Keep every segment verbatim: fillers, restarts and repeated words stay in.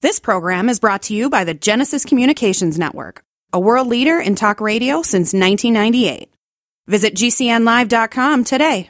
This program is brought to you by the Genesis Communications Network, a world leader in talk radio since nineteen ninety-eight. Visit G C N live dot com today.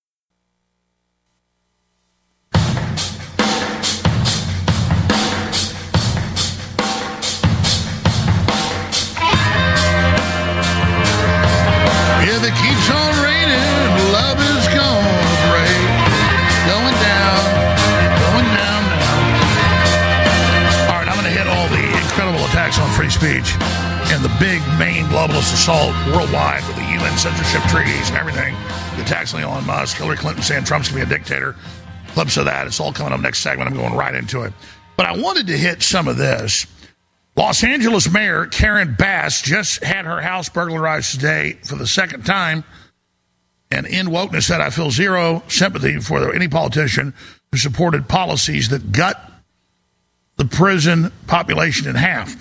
If it keeps on raining, love is gonna break. Going down, going down now. All right, I'm going to hit all the incredible attacks on free speech and the big main globalist assault worldwide with the U N censorship treaties and everything. The attacks on Elon Musk, Hillary Clinton saying Trump's going to be a dictator. Clips of that. It's all coming up next segment. I'm going right into it. But I wanted to hit some of this. Los Angeles Mayor Karen Bass just had her house burglarized today for the second time. And in wokeness said, I feel zero sympathy for any politician who supported policies that gut the prison population in half.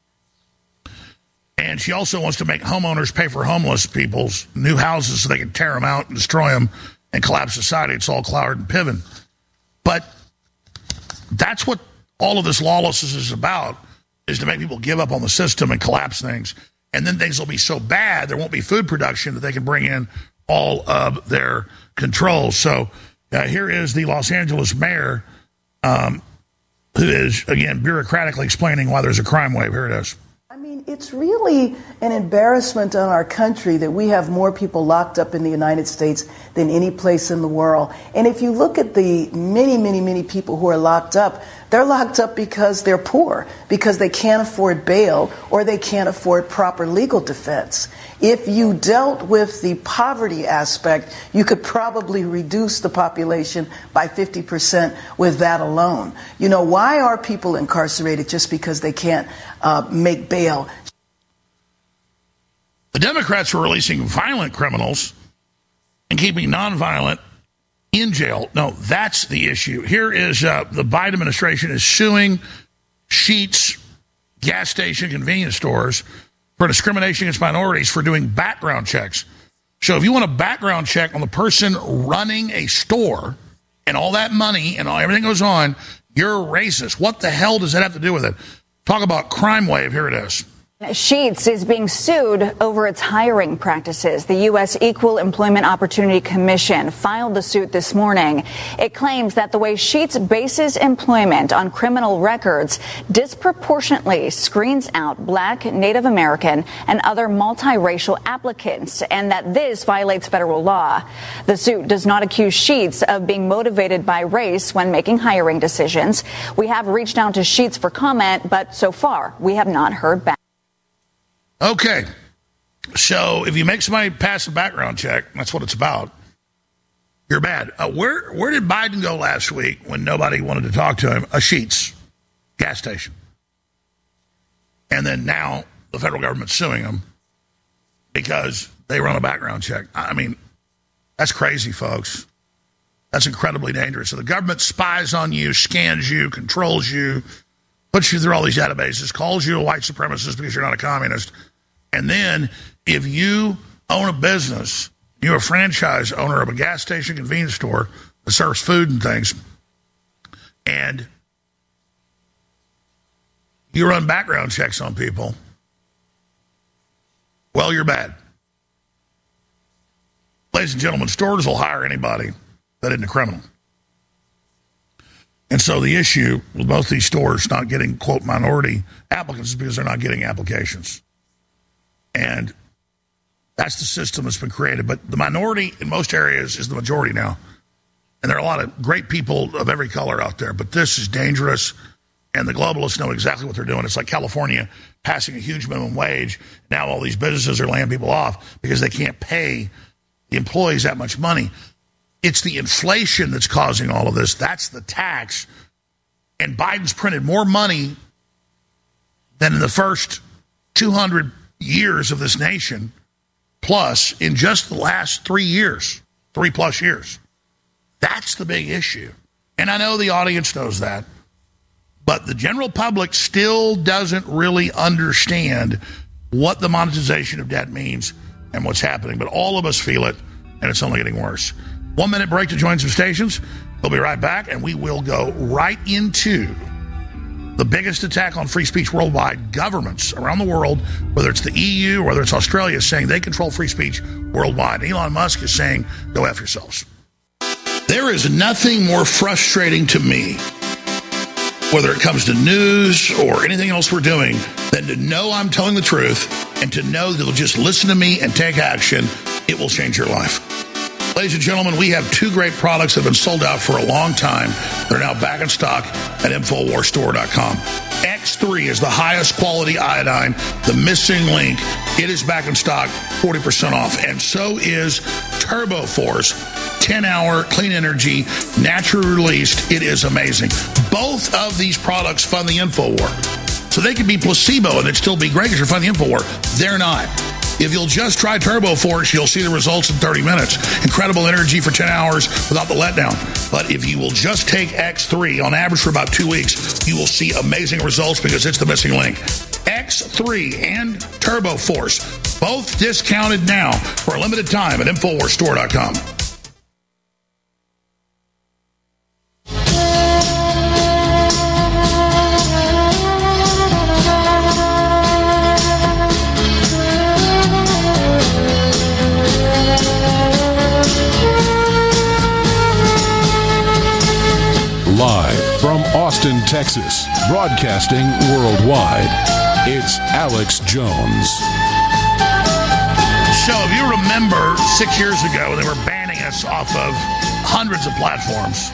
And she also wants to make homeowners pay for homeless people's new houses so they can tear them out and destroy them and collapse society. It's all Cloward and Piven. But that's what all of this lawlessness is about, is to make people give up on the system and collapse things. And then things will be so bad, there won't be food production that they can bring in all of their controls. So uh, here is the Los Angeles mayor, um, who is, again, bureaucratically explaining why there's a crime wave. Here it is. I mean, it's really an embarrassment on our country that we have more people locked up in the United States than any place in the world. And if you look at the many, many, many people who are locked up, they're locked up because they're poor, because they can't afford bail or they can't afford proper legal defense. If you dealt with the poverty aspect, you could probably reduce the population by fifty percent with that alone. You know, why are people incarcerated just because they can't uh, make bail? The Democrats were releasing violent criminals and keeping nonviolent in jail. No, that's the issue. Here is uh, the Biden administration is suing Sheetz gas station convenience stores for discrimination against minorities for doing background checks. So if you want a background check on the person running a store and all that money and all, everything goes on, you're racist. What the hell does that have to do with it? Talk about crime wave. Here it is. Sheetz is being sued over its hiring practices. The U S Equal Employment Opportunity Commission filed the suit this morning. It claims that the way Sheetz bases employment on criminal records disproportionately screens out Black, Native American, and other multiracial applicants, and that this violates federal law. The suit does not accuse Sheetz of being motivated by race when making hiring decisions. We have reached out to Sheetz for comment, but so far we have not heard back. Okay, so if you make somebody pass a background check, that's what it's about, you're bad. Uh, where where did Biden go last week when nobody wanted to talk to him? A Sheetz gas station. And then now the federal government's suing them because they run a background check. I mean, that's crazy, folks. That's incredibly dangerous. So the government spies on you, scans you, controls you, puts you through all these databases, calls you a white supremacist because you're not a communist. And then if you own a business, you're a franchise owner of a gas station convenience store that serves food and things, and you run background checks on people, well, you're bad. Ladies and gentlemen, stores will hire anybody that isn't a criminal. And so the issue with both these stores not getting, quote, minority applicants is because they're not getting applications. And that's the system that's been created. But the minority in most areas is the majority now. And there are a lot of great people of every color out there. But this is dangerous. And the globalists know exactly what they're doing. It's like California passing a huge minimum wage. Now all these businesses are laying people off because they can't pay the employees that much money. It's the inflation that's causing all of this. That's the tax. And Biden's printed more money than in the first two hundred years of this nation, plus in just the last three years, three plus years. That's the big issue. And I know the audience knows that, but the general public still doesn't really understand what the monetization of debt means and what's happening. But all of us feel it, and it's only getting worse. One minute break to join some stations. We'll be right back, and we will go right into the biggest attack on free speech worldwide. Governments around the world, whether it's the E U or whether it's Australia, is saying they control free speech worldwide. Elon Musk is saying, go F yourselves. There is nothing more frustrating to me, whether it comes to news or anything else we're doing, than to know I'm telling the truth and to know that they'll just listen to me and take action. It will change your life. Ladies and gentlemen, we have two great products that have been sold out for a long time. They're now back in stock at Infowars Store dot com. X three is the highest quality iodine, the missing link. It is back in stock, forty percent off. And so is Turbo Force, ten-hour clean energy, naturally released. It is amazing. Both of these products fund the InfoWar. So they could be placebo and it'd still be great because you're funding the InfoWar. They're not. If you'll just try Turbo Force, you'll see the results in thirty minutes. Incredible energy for ten hours without the letdown. But if you will just take X three, on average for about two weeks, you will see amazing results because it's the missing link. X three and Turbo Force, both discounted now for a limited time at Infowars Store dot com. Live from Austin, Texas, broadcasting worldwide, it's Alex Jones. So if you remember six years ago when they were banning us off of hundreds of platforms,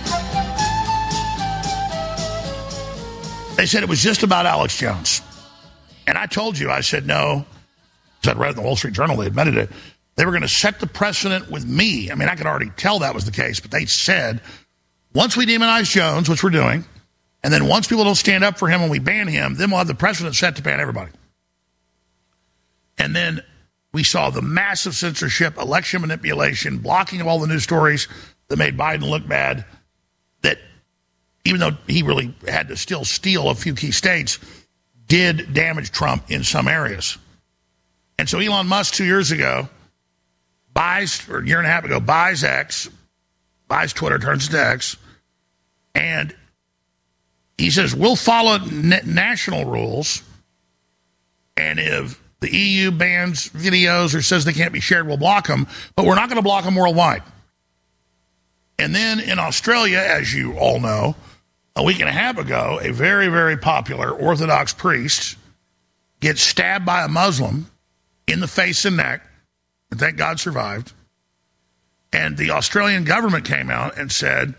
they said it was just about Alex Jones. And I told you, I said no. I read in the Wall Street Journal, they admitted it. They were going to set the precedent with me. I mean, I could already tell that was the case, but they said, once we demonize Jones, which we're doing, and then once people don't stand up for him when we ban him, then we'll have the precedent set to ban everybody. And then we saw the massive censorship, election manipulation, blocking of all the news stories that made Biden look bad, that even though he really had to still steal a few key states, did damage Trump in some areas. And so Elon Musk two years ago buys, or a year and a half ago, buys X, buys Twitter, turns it to X, and he says, we'll follow na- national rules, and if the E U bans videos or says they can't be shared, we'll block them, but we're not going to block them worldwide. And then in Australia, as you all know, a week and a half ago, a very, very popular Orthodox priest gets stabbed by a Muslim in the face and neck, and thank God survived. And the Australian government came out and said,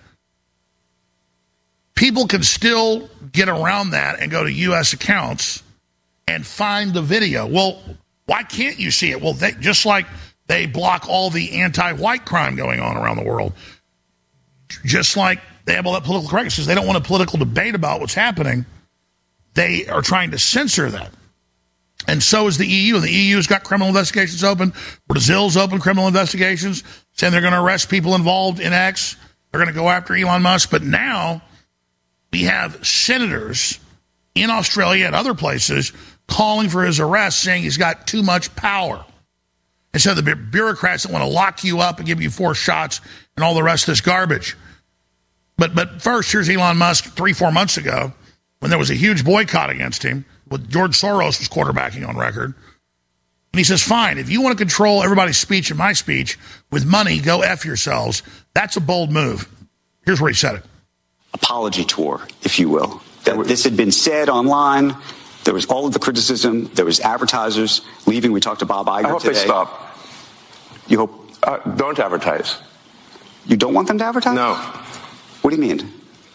people can still get around that and go to U S accounts and find the video. Well, why can't you see it? Well, they, just like they block all the anti-white crime going on around the world, just like they have all that political correctness, because they don't want a political debate about what's happening, they are trying to censor that. And so is the E U. The E U's got criminal investigations open. Brazil's open criminal investigations, saying they're going to arrest people involved in X. They're going to go after Elon Musk. But now we have senators in Australia and other places calling for his arrest, saying he's got too much power. And so the bureaucrats that want to lock you up and give you four shots and all the rest of this garbage. But but first, here's Elon Musk three, four months ago when there was a huge boycott against him, with George Soros was quarterbacking on record. And he says, fine, if you want to control everybody's speech and my speech with money, go F yourselves. That's a bold move. Here's where he said it. Apology tour, if you will. That this had been said online. There was all of the criticism. There was advertisers leaving. We talked to Bob Iger I hope today. they stop. You hope? Uh, don't advertise. You don't want them to advertise? No. What do you mean?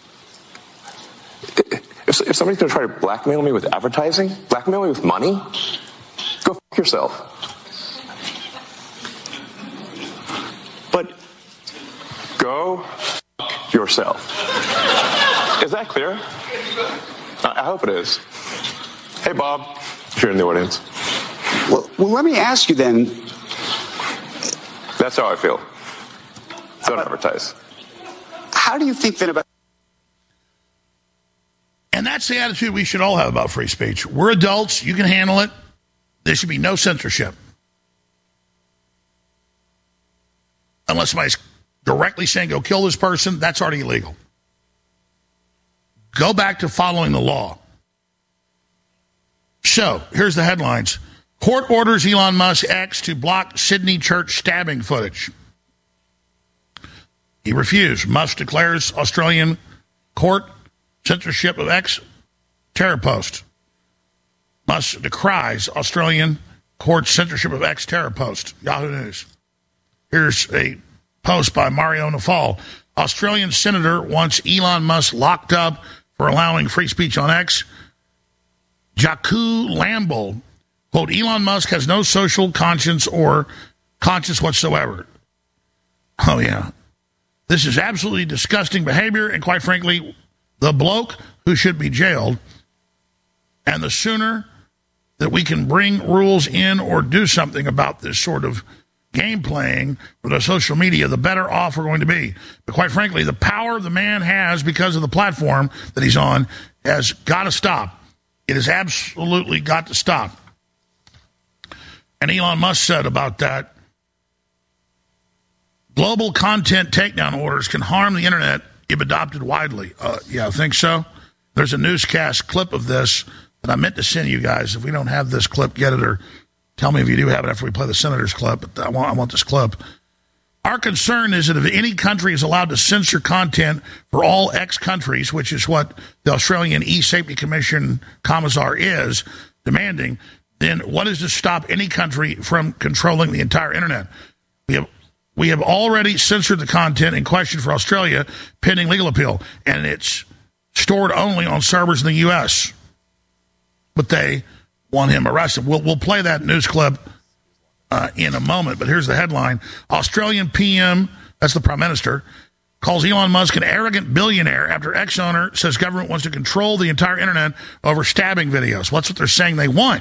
If, if somebody's going to try to blackmail me with advertising, blackmail me with money, go f*** yourself. But go f*** yourself. Is that clear? I, I hope it is. Hey, Bob, if you're in the audience. well, well, let me ask you then. That's how I feel. Don't advertise. How do you think then about? And that's the attitude we should all have about free speech. We're adults. You can handle it. There should be no censorship. Unless somebody's directly saying, go kill this person, that's already illegal. Go back to following the law. So, here's the headlines. Court orders Elon Musk X to block Sydney church stabbing footage. He refused. Musk declares Australian court censorship of X terror post. Musk decries Australian court censorship of X terror post. Yahoo News. Here's a post by Mario Nafal. Australian senator wants Elon Musk locked up for allowing free speech on X. Jaku Lamble, quote, Elon Musk has no social conscience or conscience whatsoever. Oh, yeah. This is absolutely disgusting behavior, and quite frankly, the bloke who should be jailed. And the sooner that we can bring rules in or do something about this sort of game playing with the social media, the better off we're going to be. But quite frankly, the power the man has because of the platform that he's on has got to stop. It has absolutely got to stop. And Elon Musk said about that, global content takedown orders can harm the internet if adopted widely. Uh, yeah, I think so. There's a newscast clip of this that I meant to send you guys. If we don't have this clip, get it, or tell me if you do have it after we play the senator's clip. But I want, I want this clip. Our concern is that if any country is allowed to censor content for all X countries, which is what the Australian E-Safety Commission Commissar is demanding, then what is to stop any country from controlling the entire internet? We have we have already censored the content in question for Australia pending legal appeal, and it's stored only on servers in the U S. But they want him arrested. We'll, we'll play that news clip uh, in a moment, but here's the headline. Australian P M, that's the Prime Minister, calls Elon Musk an arrogant billionaire after ex-owner says government wants to control the entire internet over stabbing videos. What's what they're saying they want?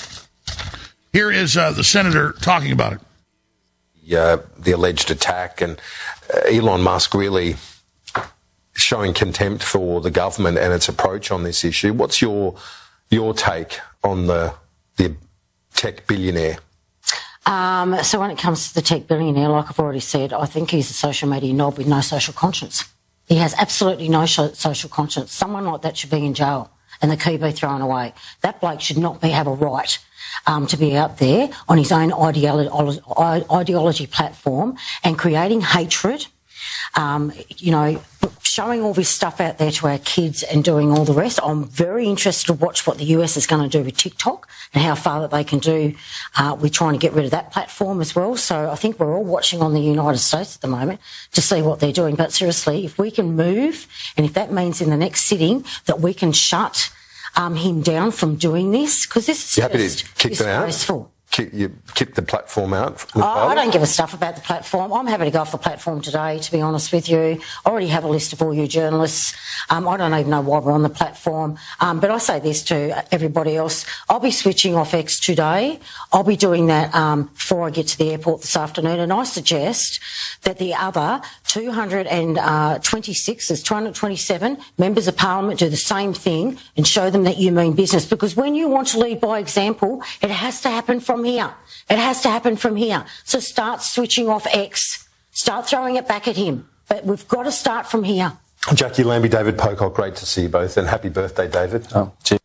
Here is uh, the senator talking about it. Uh, the alleged attack, and uh, Elon Musk really showing contempt for the government and its approach on this issue. What's your your take on the the tech billionaire? Um, so when it comes to the tech billionaire, like I've already said, I think he's a social media knob with no social conscience. He has absolutely no social conscience. Someone like that should be in jail and the key be thrown away. That bloke should not be have a right um, to be out there on his own ideology, ideology platform and creating hatred, um, you know, showing all this stuff out there to our kids and doing all the rest. I'm very interested to watch what the U S is going to do with TikTok and how far that they can do. Uh, we're trying to get rid of that platform as well. So I think we're all watching on the United States at the moment to see what they're doing. But seriously, if we can move, and if that means in the next sitting that we can shut um, him down from doing this, because this is you happy just to kick them disgraceful. out? Kick, you kick the platform out? Oh, I don't give a stuff about the platform. I'm happy to go off the platform today, to be honest with you. I already have a list of all you journalists. Um, I don't even know why we're on the platform. Um, but I say this to everybody else. I'll be switching off X today. I'll be doing that um, before I get to the airport this afternoon. And I suggest that the other two hundred twenty-six, there's two hundred twenty-seven members of Parliament do the same thing and show them that you mean business. Because when you want to lead by example, it has to happen from here. It has to happen from here. So start switching off X. Start throwing it back at him. But we've got to start from here. Jackie Lambie, David Pocock, great to see you both, and happy birthday, David. Oh, cheers.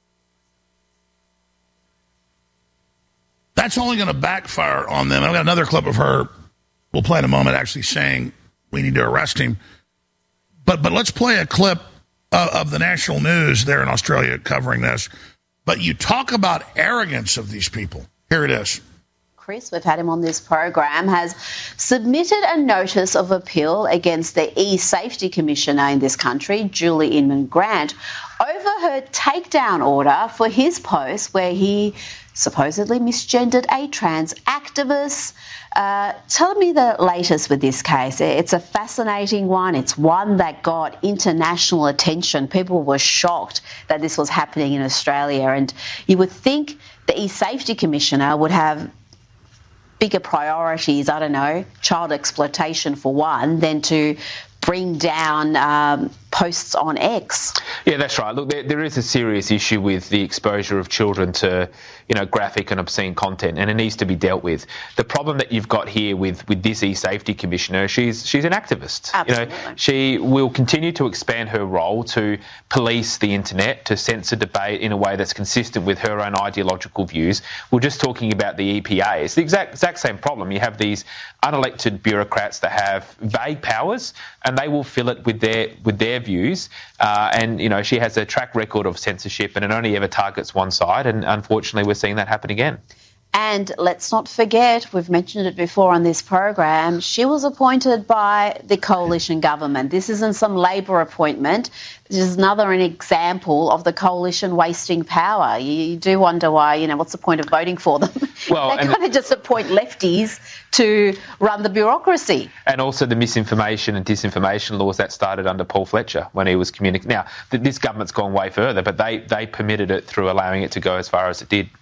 That's only going to backfire on them. I've got another clip of her, we'll play in a moment, actually saying we need to arrest him. But but let's play a clip of, of the national news there in Australia covering this. But you talk about arrogance of these people. Here it is. Chris, we've had him on this program, has submitted a notice of appeal against the E-Safety Commissioner in this country, Julie Inman-Grant, over her takedown order for his post where he supposedly misgendered a trans activist. Uh, tell me the latest with this case. It's a fascinating one. It's one that got international attention. People were shocked that this was happening in Australia. And you would think the E-Safety Commissioner would have bigger priorities, I don't know, child exploitation for one, than to bring down um, posts on X. Yeah, that's right. Look, there, there is a serious issue with the exposure of children to, you know, graphic and obscene content, and it needs to be dealt with. The problem that you've got here with, with this e-safety commissioner, she's she's an activist. Absolutely. You know, she will continue to expand her role to police the internet, to censor debate in a way that's consistent with her own ideological views. We're just talking about the E P A. It's the exact exact same problem. You have these unelected bureaucrats that have vague powers, and they will fill it with their with their views. Uh, and you know, she has a track record of censorship, and it only ever targets one side. And unfortunately, we're seeing that happen again. And let's not forget, we've mentioned it before on this program, she was appointed by the coalition government. This isn't some Labor appointment. This is another an example of the coalition wasting power. You, you do wonder why, you know, what's the point of voting for them? Well, they kind of just appoint lefties to run the bureaucracy. And also the misinformation and disinformation laws that started under Paul Fletcher when he was communicating. Now, th- this government's gone way further, but they, they permitted it through allowing it to go as far as it did.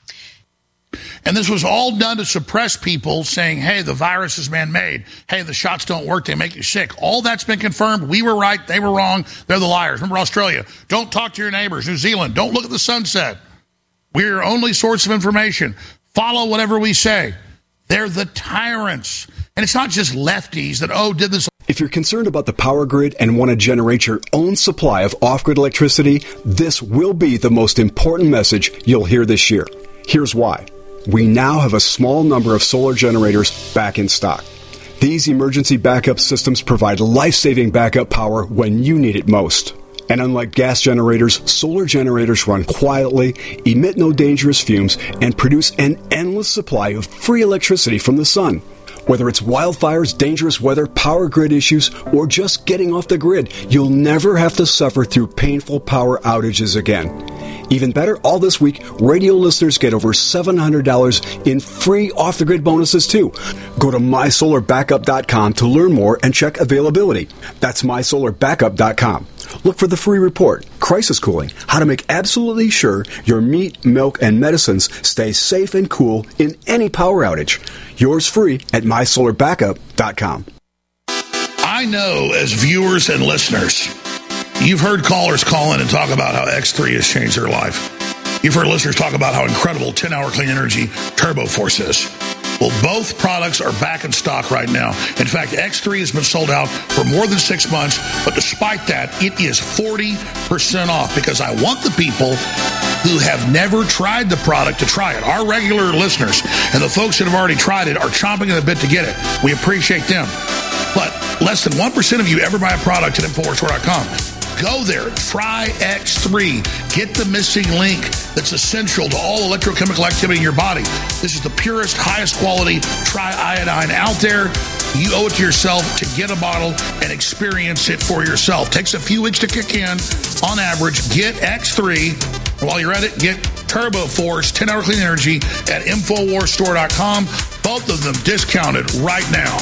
And this was all done to suppress people saying, hey, the virus is man-made. Hey, the shots don't work. They make you sick. All that's been confirmed. We were right. They were wrong. They're the liars. Remember Australia. Don't talk to your neighbors. New Zealand. Don't look at the sunset. We're your only source of information. Follow whatever we say. They're the tyrants. And it's not just lefties that, oh, did this. If you're concerned about the power grid and want to generate your own supply of off-grid electricity, this will be the most important message you'll hear this year. Here's why. We now have a small number of solar generators back in stock. These emergency backup systems provide life-saving backup power when you need it most. And unlike gas generators, solar generators run quietly, emit no dangerous fumes, and produce an endless supply of free electricity from the sun. Whether it's wildfires, dangerous weather, power grid issues, or just getting off the grid, you'll never have to suffer through painful power outages again. Even better, all this week, radio listeners get over seven hundred dollars in free off-the-grid bonuses, too. Go to my solar backup dot com to learn more and check availability. That's my solar backup dot com. Look for the free report, Crisis Cooling, how to make absolutely sure your meat, milk, and medicines stay safe and cool in any power outage. Yours free at my solar backup dot com. I know as viewers and listeners, you've heard callers call in and talk about how X three has changed their life. You've heard listeners talk about how incredible ten-hour clean energy Turbo Force is. Well, both products are back in stock right now. In fact, X three has been sold out for more than six months, but despite that, it is forty percent off because I want the people who have never tried the product to try it. Our regular listeners and the folks that have already tried it are chomping at the bit to get it. We appreciate them. But less than one percent of you ever buy a product at Infowars Store dot com. Go there. Try X three. Get the missing link that's essential to all electrochemical activity in your body. This is the purest, highest quality triiodine out there. You owe it to yourself to get a bottle and experience it for yourself. Takes a few weeks to kick in. On average, get X three. While you're at it, get Turbo Force ten-hour clean energy at Infowars Store dot com. Both of them discounted right now.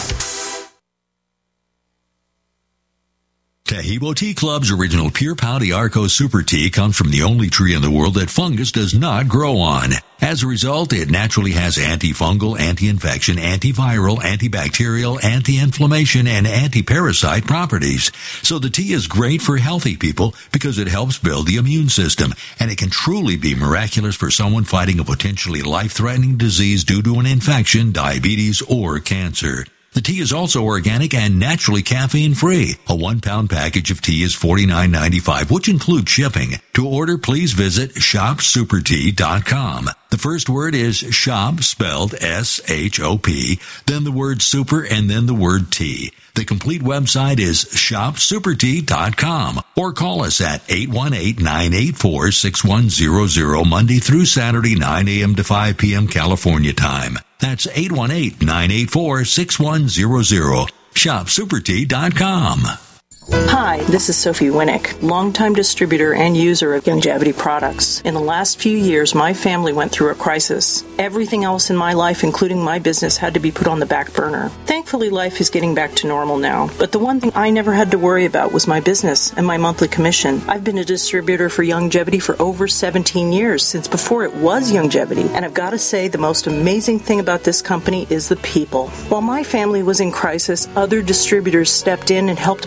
Taheebo Tea Club's original Pure Pau Arco Super Tea comes from the only tree in the world that fungus does not grow on. As a result, it naturally has antifungal, anti-infection, antiviral, antibacterial, anti-inflammation, and anti-parasite properties. So the tea is great for healthy people because it helps build the immune system, and it can truly be miraculous for someone fighting a potentially life-threatening disease due to an infection, diabetes, or cancer. The tea is also organic and naturally caffeine-free. A one-pound package of tea is forty-nine ninety-five, which includes shipping. To order, please visit shop super tea dot com. The first word is shop, spelled S H O P, then the word super, and then the word tea. The complete website is shop super tea dot com, or call us at eight one eight, nine eight four, six one zero zero Monday through Saturday, nine a.m. to five p.m. California time. That's eight one eight, nine eight four, six one zero zero. shop super tea dot com. Hi, this is Sophie Winnick, longtime distributor and user of Youngevity products. In the last few years, my family went through a crisis. Everything else in my life, including my business, had to be put on the back burner. Thankfully, life is getting back to normal now, but the one thing I never had to worry about was my business and my monthly commission. I've been a distributor for Youngevity for over seventeen years, since before it was Youngevity, and I've got to say the most amazing thing about this company is the people. While my family was in crisis, other distributors stepped in and helped my customers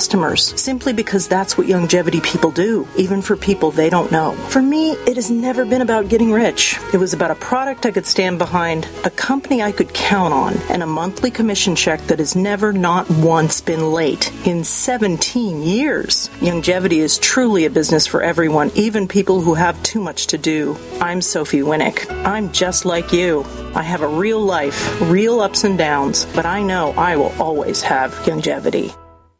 customers, simply because that's what Youngevity people do, even for people they don't know. For me, it has never been about getting rich. It was about a product I could stand behind, a company I could count on, and a monthly commission check that has never not once been late in seventeen years. Youngevity is truly a business for everyone, even people who have too much to do. I'm Sophie Winnick. I'm just like you. I have a real life, real ups and downs, but I know I will always have Youngevity.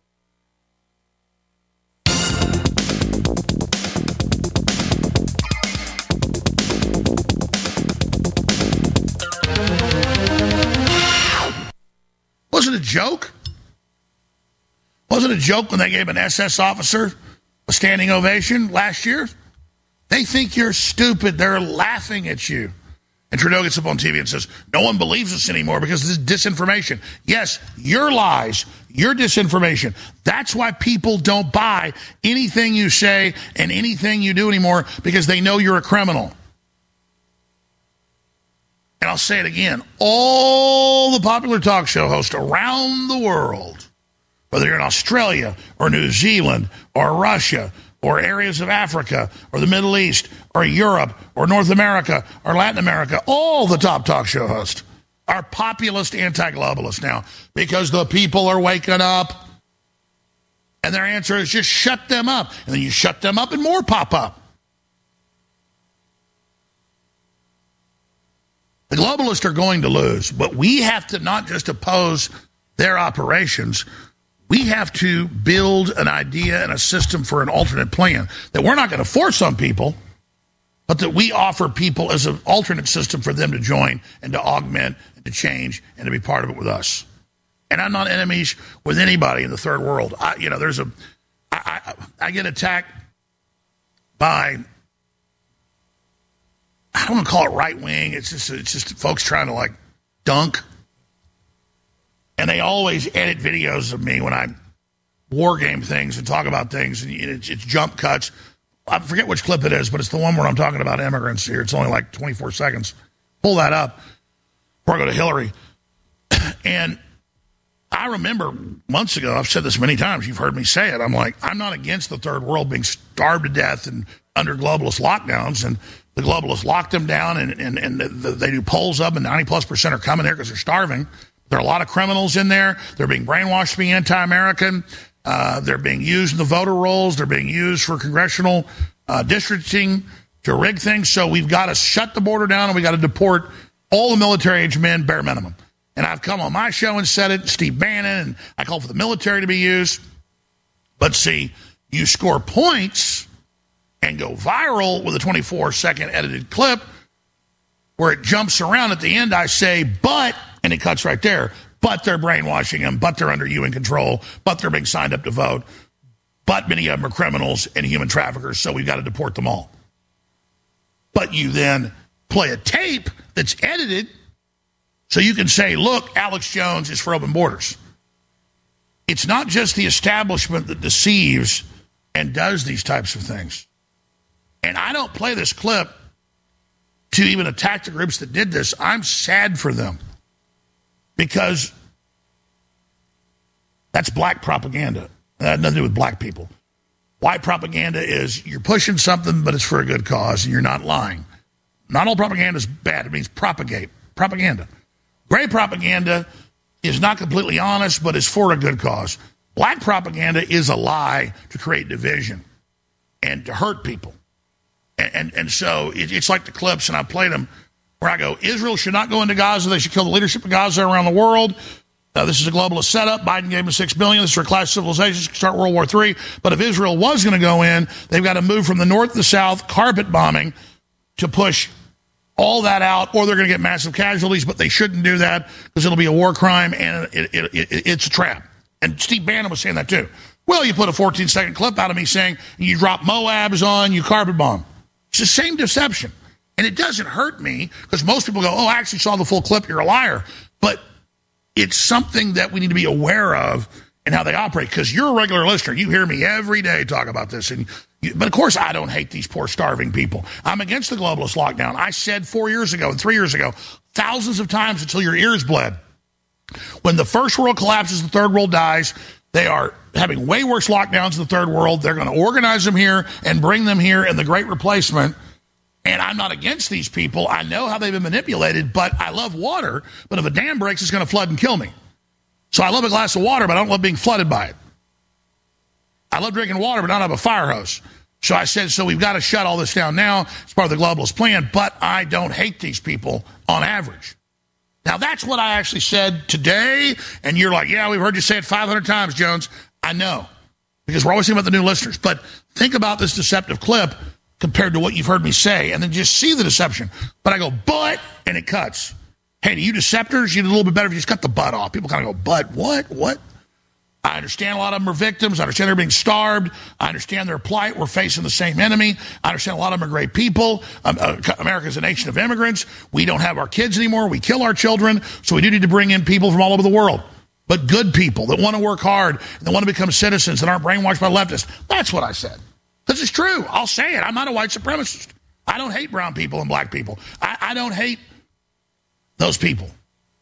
Was it a joke? Was it a joke when they gave an S S officer a standing ovation last year? They think you're stupid. They're laughing at you. And Trudeau gets up on T V and says, no one believes us anymore because this is disinformation. Yes, your lies, your disinformation. That's why people don't buy anything you say and anything you do anymore, because they know you're a criminal. And I'll say it again. All the popular talk show hosts around the world, whether you're in Australia or New Zealand or Russia or areas of Africa or the Middle East or Europe or North America or Latin America, all the top talk show hosts are populist anti-globalists now because the people are waking up. And their answer is just shut them up. And then you shut them up and more pop up. The globalists are going to lose, but we have to not just oppose their operations. We have to build an idea and a system for an alternate plan that we're not going to force on people, but that we offer people as an alternate system for them to join and to augment and to change and to be part of it with us. And I'm not enemies with anybody in the third world. I, you know, there's a, I, I, I get attacked by, I don't want to call it right wing. It's just, it's just folks trying to like dunk. And they always edit videos of me when I war game things and talk about things. And it's, it's jump cuts. I forget which clip it is, but it's the one where I'm talking about immigrants here. It's only like twenty-four seconds. Pull that up before I go to Hillary. And I remember months ago, I've said this many times, you've heard me say it. I'm like, I'm not against the third world being starved to death and under globalist lockdowns. And the globalists lock them down and, and, and the, they do polls up and ninety plus percent are coming there because they're starving. There are a lot of criminals in there. They're being brainwashed to be anti-American. Uh, they're being used in the voter rolls. They're being used for congressional uh, districting to rig things. So we've got to shut the border down and we've got to deport all the military-age men, bare minimum. And I've come on my show and said it, Steve Bannon, and I call for the military to be used. But see, you score points and go viral with a twenty-four second edited clip where it jumps around. At the end, I say, but... and it cuts right there. But they're brainwashing them. But they're under U N control. But they're being signed up to vote. But many of them are criminals and human traffickers, so we've got to deport them all. But you then play a tape that's edited so you can say, look, Alex Jones is for open borders. It's not just the establishment that deceives and does these types of things. And I don't play this clip to even attack the groups that did this. I'm sad for them. Because that's black propaganda. That had nothing to do with black people. White propaganda is you're pushing something, but it's for a good cause, and you're not lying. Not all propaganda is bad. It means propagate. Propaganda. Gray propaganda is not completely honest, but is for a good cause. Black propaganda is a lie to create division and to hurt people. And, and, and so it, it's like the clips, and I played them, where I go, Israel should not go into Gaza. They should kill the leadership of Gaza around the world. Uh, this is a globalist setup. Biden gave them six billion dollars. This is for clash civilizations to start World War Three. But if Israel was going to go in, they've got to move from the north to the south, carpet bombing, to push all that out, or they're going to get massive casualties. But they shouldn't do that because it'll be a war crime, and it, it, it, it's a trap. And Steve Bannon was saying that too. Well, you put a fourteen second clip out of me saying you drop Moabs on, you carpet bomb. It's the same deception. And it doesn't hurt me because most people go, oh, I actually saw the full clip. You're a liar. But it's something that we need to be aware of and how they operate, because you're a regular listener. You hear me every day talk about this. And you, but, of course, I don't hate these poor starving people. I'm against the globalist lockdown. I said four years ago and three years ago, thousands of times until your ears bled, when the first world collapses, the third world dies, They are having way worse lockdowns in the third world. They're going to organize them here and bring them here in the Great Replacement. And I'm not against these people. I know how they've been manipulated, but I love water. But if a dam breaks, it's going to flood and kill me. So I love a glass of water, but I don't love being flooded by it. I love drinking water, but not have a fire hose. So I said, so we've got to shut all this down now. It's part of the globalist plan, but I don't hate these people on average. Now, that's what I actually said today, and you're like, yeah, we've heard you say it five hundred times, Jones. I know, because we're always thinking about the new listeners. But think about this deceptive clip compared to what you've heard me say, and then just see the deception. But I go, but, and it cuts. Hey, to you deceptors, you did a little bit better if you just cut the butt off. People kind of go, but, what, what? I understand a lot of them are victims. I understand they're being starved. I understand their plight. We're facing the same enemy. I understand a lot of them are great people. Um, uh, America's a nation of immigrants. We don't have our kids anymore. We kill our children. So we do need to bring in people from all over the world. But good people that want to work hard, that want to become citizens, that aren't brainwashed by leftists. That's what I said. This is true. I'll say it. I'm not a white supremacist. I don't hate brown people and black people. I, I don't hate those people.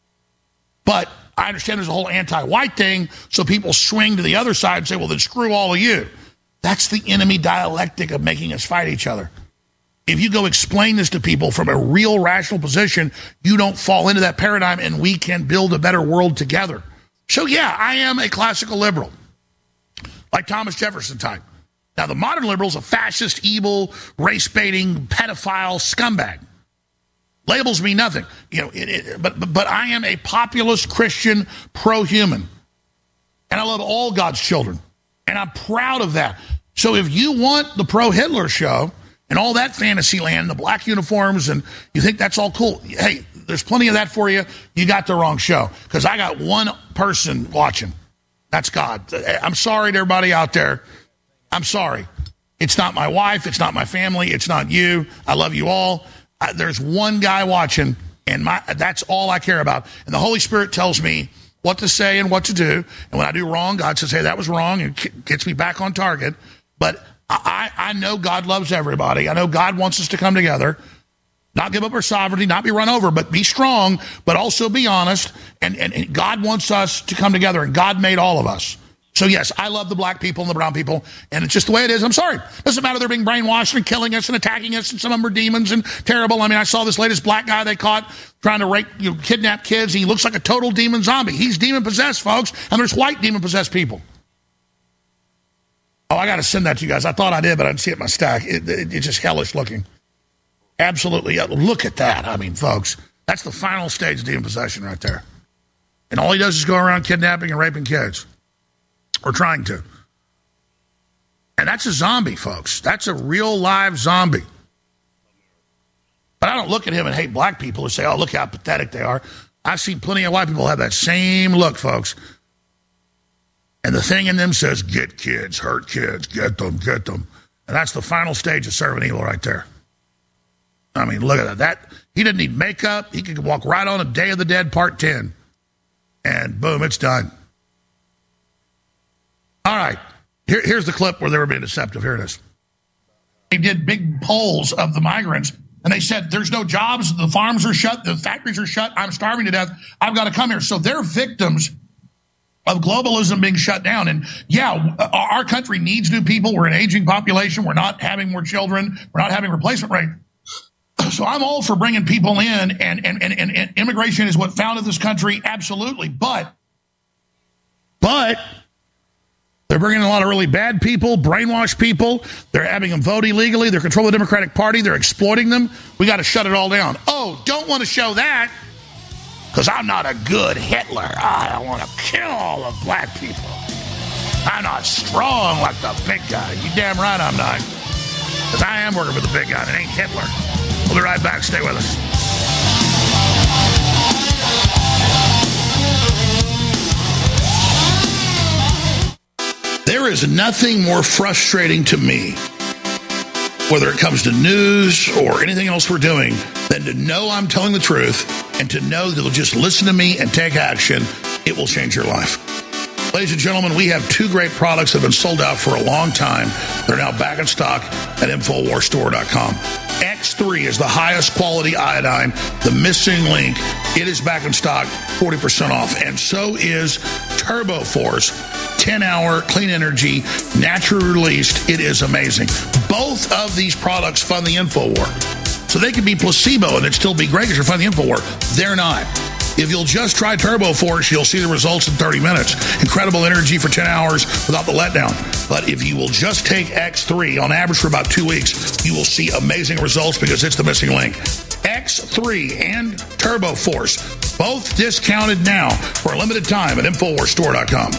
But I understand there's a whole anti-white thing, so people swing to the other side and say, well, then screw all of you. That's the enemy dialectic of making us fight each other. If you go explain this to people from a real rational position, you don't fall into that paradigm, and we can build a better world together. So, yeah, I am a classical liberal, like Thomas Jefferson type. Now, the modern liberal is a fascist, evil, race-baiting, pedophile scumbag. Labels mean nothing, you know. It, it, but, but but I am a populist Christian pro-human, and I love all God's children, and I'm proud of that. So if you want the pro-Hitler show and all that fantasy land, the black uniforms, and you think that's all cool, hey, there's plenty of that for you. You got the wrong show, because I got one person watching. That's God. I'm sorry to everybody out there. I'm sorry. It's not my wife. It's not my family. It's not you. I love you all. Uh, there's one guy watching, and my that's all I care about. And the Holy Spirit tells me what to say and what to do. And when I do wrong, God says, hey, that was wrong, and gets me back on target. But I, I know God loves everybody. I know God wants us to come together, not give up our sovereignty, not be run over, but be strong, but also be honest. And, and, and God wants us to come together, and God made all of us. So, yes, I love the black people and the brown people, and it's just the way it is. I'm sorry. Doesn't matter they're being brainwashed and killing us and attacking us, and some of them are demons and terrible. I mean, I saw this latest black guy they caught trying to rape, you know, kidnap kids. He looks like a total demon zombie. He's demon-possessed, folks, and there's white demon-possessed people. Oh, I got to send that to you guys. I thought I did, but I didn't see it in my stack. It, it, it's just hellish looking. Absolutely. Look at that. I mean, folks, that's the final stage of demon possession right there. And all he does is go around kidnapping and raping kids. Or trying to. And that's a zombie, folks. That's a real live zombie. But I don't look at him and hate black people and say, oh, look how pathetic they are. I've seen plenty of white people have that same look, folks. And the thing in them says, get kids, hurt kids, get them, get them. And that's the final stage of serving evil right there. I mean, look at that. That he didn't need makeup. He could walk right on a Day of the Dead Part ten. And boom, it's done. All right, Here, here's the clip where they were being deceptive. Here it is. They did big polls of the migrants, and they said, there's no jobs, the farms are shut, the factories are shut, I'm starving to death, I've got to come here. So they're victims of globalism being shut down. And yeah, our country needs new people. We're an aging population. We're not having more children. We're not having replacement rate. So I'm all for bringing people in, and, and, and, and immigration is what founded this country, absolutely. But, but... they're bringing in a lot of really bad people, brainwashed people. They're having them vote illegally. They're controlling the Democratic Party. They're exploiting them. We got to shut it all down. Oh, don't want to show that because I'm not a good Hitler. I don't want to kill all the black people. I'm not strong like the big guy. You damn right I'm not. Because I am working with the big guy. It ain't Hitler. We'll be right back. Stay with us. There is nothing more frustrating to me, whether it comes to news or anything else we're doing, than to know I'm telling the truth and to know that they'll just listen to me and take action. It will change your life. Ladies and gentlemen, we have two great products that have been sold out for a long time. They're now back in stock at Infowars Store dot com. X three is the highest quality iodine. The missing link It is back in stock, forty percent off. And so is Turbo Force, ten-hour clean energy, naturally released. It is amazing. Both of these products fund the InfoWar. So they could be placebo and it'd still be great because you're funding the InfoWar. They're not. If you'll just try Turbo Force, you'll see the results in thirty minutes. Incredible energy for ten hours without the letdown. But if you will just take X three, on average for about two weeks, you will see amazing results because it's the missing link. X three and Turbo Force, both discounted now for a limited time at Infowars Store dot com.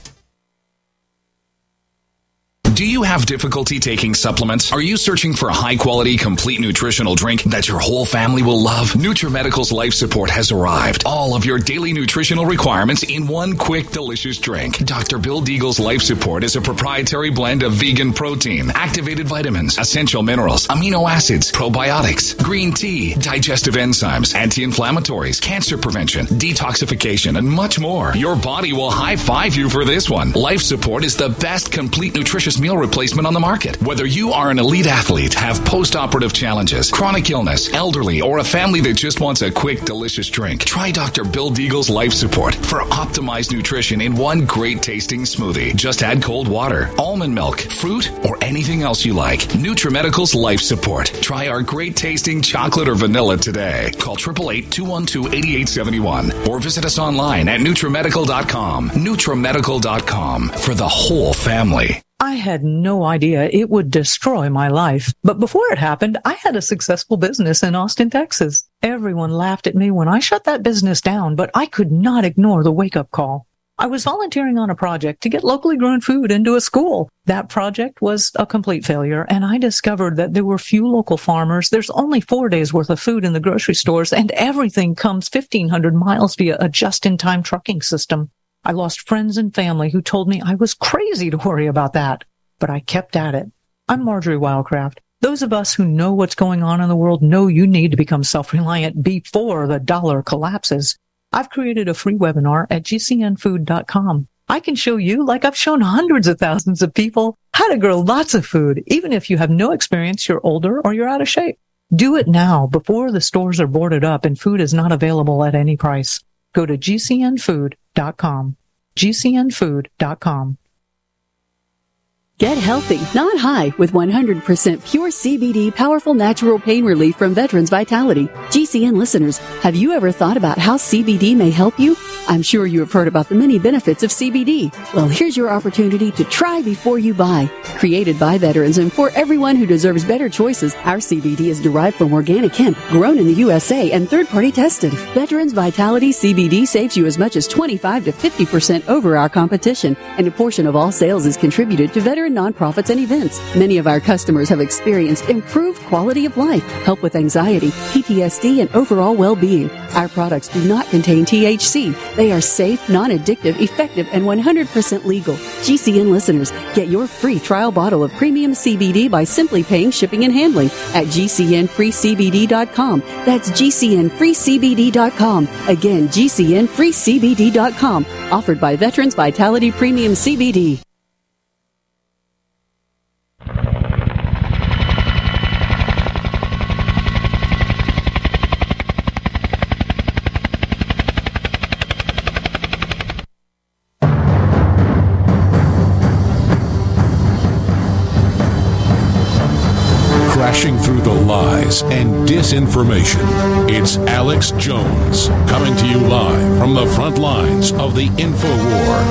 Do you have difficulty taking supplements? Are you searching for a high-quality, complete nutritional drink that your whole family will love? NutriMedical's Life Support has arrived. All of your daily nutritional requirements in one quick, delicious drink. Doctor Bill Deagle's Life Support is a proprietary blend of vegan protein, activated vitamins, essential minerals, amino acids, probiotics, green tea, digestive enzymes, anti-inflammatories, cancer prevention, detoxification, and much more. Your body will high-five you for this one. Life Support is the best complete nutritious meal replacement on the market. Whether you are an elite athlete, have post-operative challenges, chronic illness, elderly, or a family that just wants a quick, delicious drink, try Doctor Bill Deagle's Life Support for optimized nutrition in one great tasting smoothie. Just add cold water, almond milk, fruit, or anything else you like. NutriMedical's Life Support. Try our great tasting chocolate or vanilla today. Call eight eight eight, two one two, eight eight seven one or visit us online at NutriMedical dot com. NutriMedical dot com for the whole family. I had no idea it would destroy my life. But before it happened, I had a successful business in Austin, Texas. Everyone laughed at me when I shut that business down, but I could not ignore the wake-up call. I was volunteering on a project to get locally grown food into a school. That project was a complete failure, and I discovered that there were few local farmers. There's only four days worth of food in the grocery stores, and everything comes fifteen hundred miles via a just-in-time trucking system. I lost friends and family who told me I was crazy to worry about that, but I kept at it. I'm Marjorie Wildcraft. Those of us who know what's going on in the world know you need to become self-reliant before the dollar collapses. I've created a free webinar at G C N food dot com. I can show you, like I've shown hundreds of thousands of people, how to grow lots of food, even if you have no experience, you're older, or you're out of shape. Do it now before the stores are boarded up and food is not available at any price. Go to G C N food dot com. G C N food dot com. Get healthy, not high, with one hundred percent pure C B D powerful natural pain relief from Veterans Vitality. G C N listeners, have you ever thought about how C B D may help you? I'm sure you have heard about the many benefits of C B D. Well, here's your opportunity to try before you buy. Created by veterans and for everyone who deserves better choices, our C B D is derived from organic hemp, grown in the U S A and third-party tested. Veterans Vitality C B D saves you as much as twenty-five to fifty percent over our competition, and a portion of all sales is contributed to veteran nonprofits and events. Many of our customers have experienced improved quality of life, help with anxiety, P T S D, and overall well-being. Our products do not contain T H C. They are safe, non-addictive, effective, and one hundred percent legal. G C N listeners, get your free trial bottle of premium C B D by simply paying shipping and handling at G C N free C B D dot com. That's G C N free C B D dot com. Again, G C N free C B D dot com. Offered by Veterans Vitality Premium C B D. Crashing through the lies and disinformation. It's Alex Jones, coming to you live from the front lines of the InfoWar.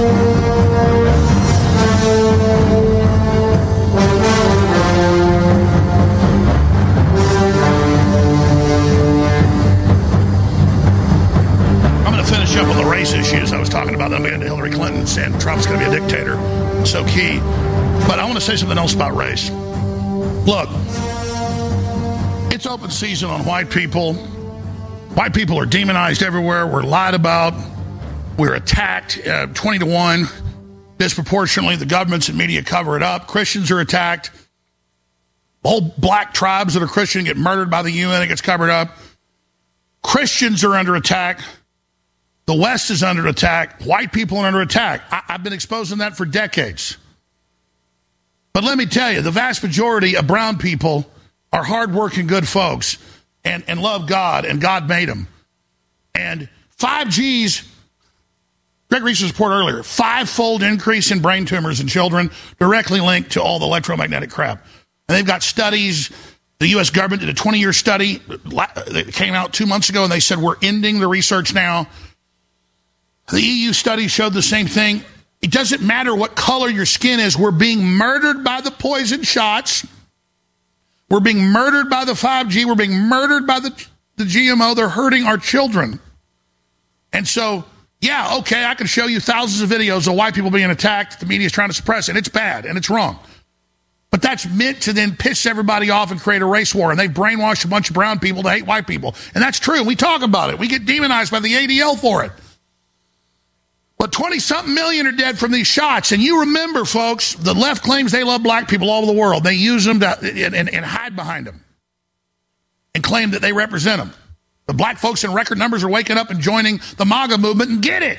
I'm going to finish up on the race issues I was talking about. Then we get to Hillary Clinton saying Trump's going to be a dictator. So key. But I want to say something else about race. Look, it's open season on white people. White people are demonized everywhere. We're lied about. We're attacked uh, twenty to one. Disproportionately, the governments and media cover it up. Christians are attacked. Whole black tribes that are Christian get murdered by the U N. It gets covered up. Christians are under attack. The West is under attack. White people are under attack. I- I've been exposing that for decades. But let me tell you, the vast majority of brown people are hardworking, good folks and, and love God, and God made them. And five G's, Greg Reese's report earlier, five-fold increase in brain tumors in children directly linked to all the electromagnetic crap. And they've got studies. The U S government did a twenty-year study that came out two months ago, and they said we're ending the research now. The E U study showed the same thing. It doesn't matter what color your skin is. We're being murdered by the poison shots. We're being murdered by the five G. We're being murdered by the, the G M O. They're hurting our children. And so, yeah, okay, I can show you thousands of videos of white people being attacked. The media is trying to suppress it. It's bad, and it's wrong. But that's meant to then piss everybody off and create a race war. And they've brainwashed a bunch of brown people to hate white people. And that's true. We talk about it. We get demonized by the A D L for it. But twenty-something million are dead from these shots. And you remember, folks, the left claims they love black people all over the world. They use them to, and, and, and hide behind them and claim that they represent them. The black folks in record numbers are waking up and joining the MAGA movement and get it.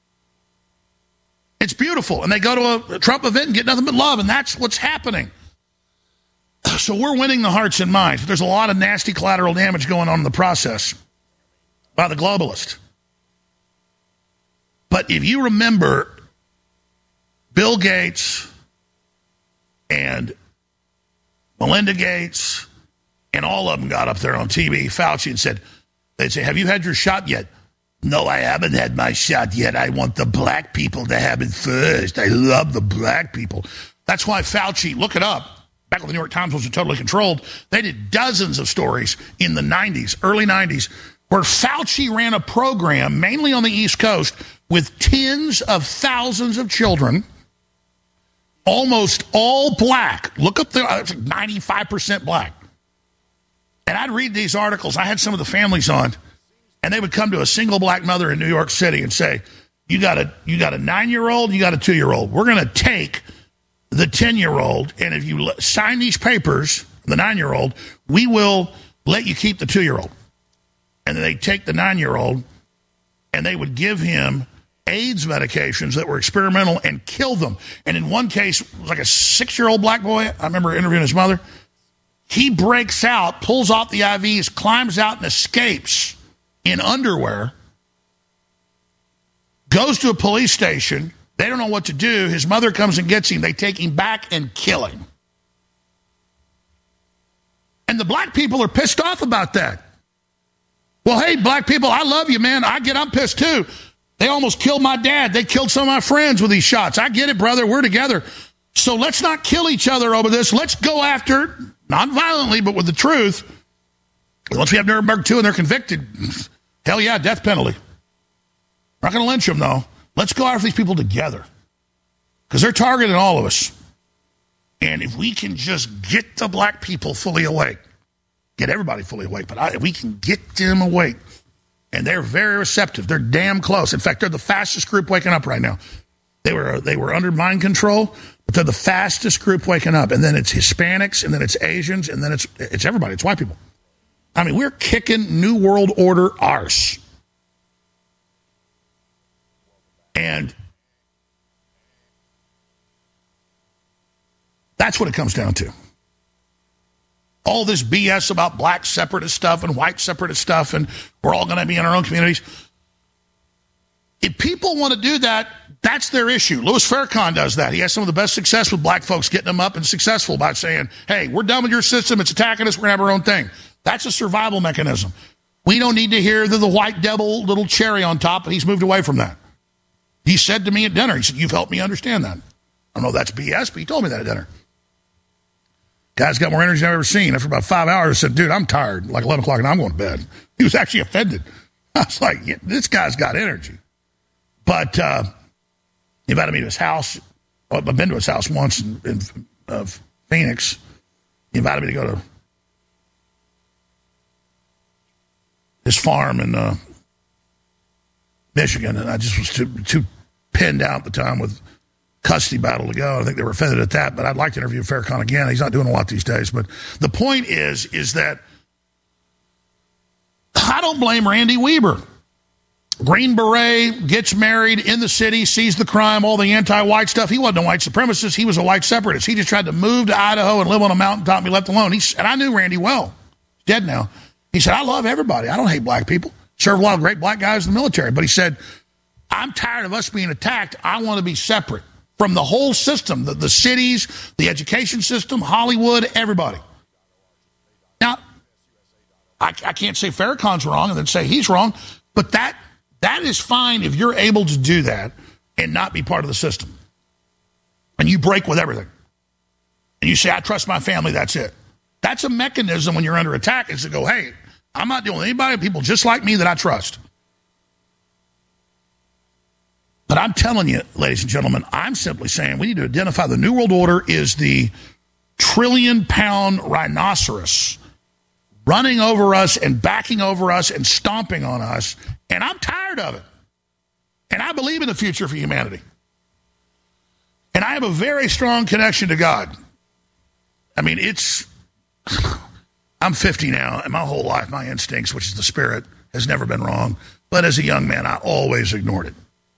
It's beautiful. And they go to a Trump event and get nothing but love. And that's what's happening. So we're winning the hearts and minds. But there's a lot of nasty collateral damage going on in the process by the globalist. But if you remember, Bill Gates and Melinda Gates and all of them got up there on T V, Fauci, and said, they'd say, have you had your shot yet? No, I haven't had my shot yet. I want the black people to have it first. I love the black people. That's why Fauci, look it up. Back when the New York Times was totally controlled, they did dozens of stories in the nineties, early nineties, where Fauci ran a program, mainly on the East Coast, with tens of thousands of children, almost all black. Look up there, it's like ninety-five percent black. And I'd read these articles. I had some of the families on, and they would come to a single black mother in New York City and say, you got a you got a nine-year-old, you got a two-year-old. We're going to take the ten-year-old, and if you sign these papers, the nine-year-old, we will let you keep the two-year-old. And then they'd take the nine-year-old, and they would give him AIDS medications that were experimental and kill them. And in one case, it was like a six-year-old black boy. I remember interviewing his mother. He breaks out, pulls off the I Vs, climbs out and escapes in underwear, goes to a police station. They don't know what to do. His mother comes and gets him. They take him back and kill him. And the black people are pissed off about that. Well, hey, black people, I love you, man. I get, I'm pissed too. They almost killed my dad. They killed some of my friends with these shots. I get it, brother. We're together. So let's not kill each other over this. Let's go after, not violently, but with the truth. Once we have Nuremberg two and they're convicted, hell yeah, death penalty. We're not going to lynch them, though. Let's go after these people together. Because they're targeting all of us. And if we can just get the black people fully awake, get everybody fully awake, but I, if we can get them awake, and they're very receptive. They're damn close. In fact, they're the fastest group waking up right now. They were they were under mind control, but they're the fastest group waking up. And then it's Hispanics, and then it's Asians, and then it's it's everybody. It's white people. I mean, we're kicking New World Order arse. And that's what it comes down to. All this B S about black separatist stuff and white separatist stuff, and we're all going to be in our own communities. If people want to do that, that's their issue. Louis Farrakhan does that. He has some of the best success with black folks, getting them up and successful by saying, hey, we're done with your system. It's attacking us. We're going to have our own thing. That's a survival mechanism. We don't need to hear the, the white devil little cherry on top, but he's moved away from that. He said to me at dinner, he said, you've helped me understand that. I don't know if that's B S, but he told me that at dinner. Guy's got more energy than I've ever seen. After about five hours, I said, dude, I'm tired. Like eleven o'clock, and I'm going to bed. He was actually offended. I was like, yeah, this guy's got energy. But uh, he invited me to his house. Well, I've been to his house once in, in uh, Phoenix. He invited me to go to his farm in uh, Michigan, and I just was too, too pinned out at the time with custody battle to go. I think they were offended at that, but I'd like to interview Farrakhan again. He's not doing a lot these days. But the point is, is that I don't blame Randy Weber. Green Beret, gets married in the city, sees the crime, all the anti-white stuff. He wasn't a white supremacist. He was a white separatist. He just tried to move to Idaho and live on a mountaintop and be left alone. He, and I knew Randy well. He's dead now. He said, I love everybody. I don't hate black people. served a lot of great black guys in the military. But he said, I'm tired of us being attacked. I want to be separate from the whole system, the, the cities, the education system, Hollywood, everybody. Now, I, I can't say Farrakhan's wrong and then say he's wrong, but that that is fine if you're able to do that and not be part of the system. And you break with everything. And you say, I trust my family, that's it. That's a mechanism when you're under attack, is to go, hey, I'm not dealing with anybody, people just like me that I trust. But I'm telling you, ladies and gentlemen, I'm simply saying we need to identify the New World Order is the trillion-pound rhinoceros running over us and backing over us and stomping on us, and I'm tired of it. And I believe in the future for humanity. And I have a very strong connection to God. I mean, it's... I'm fifty now, and my whole life, my instincts, which is the spirit, has never been wrong. But as a young man, I always ignored it.